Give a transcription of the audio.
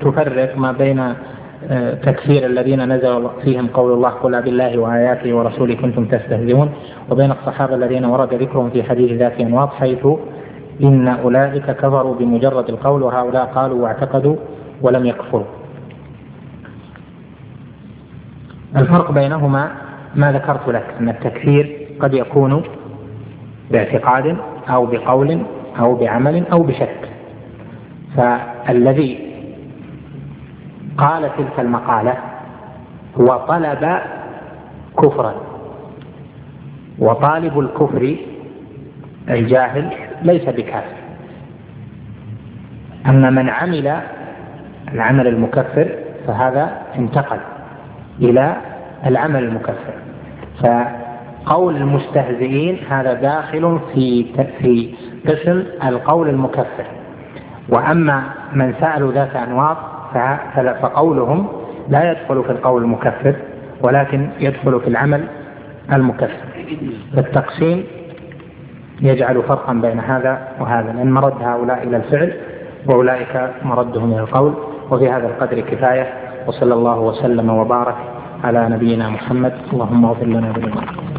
تفرق ما بين تكفير الذين نزل فيهم قول الله قل بالله وآياته ورسوله كنتم تستهزئون، وبين الصحابة الذين ورد ذكرهم في حديث ذات أنواط حيث إن أولئك كفروا بمجرد القول وهؤلاء قالوا واعتقدوا ولم يكفروا. الفرق بينهما ما ذكرت لك، أن التكفير قد يكون باعتقاد أو بقول أو بعمل أو بشك، فالذي قال تلك المقالة هو طلب كفرا، وطالب الكفر الجاهل ليس بكافر. أما من عمل العمل المكفر فهذا انتقل إلى العمل المكفر. فقول المستهزئين هذا داخل في قسم القول المكفر. وأما من سألوا ذات أنواط فقولهم لا يدخل في القول المكفر ولكن يدخل في العمل المكفر. التقسيم يجعل فرقا بين هذا وهذا، لأن مرد هؤلاء إلى الفعل وأولئك مردهم إلى القول. وفي هذا القدر كفاية، وصلى الله وسلم وبارك على نبينا محمد. اللهم اغفر لنا ذنوبنا.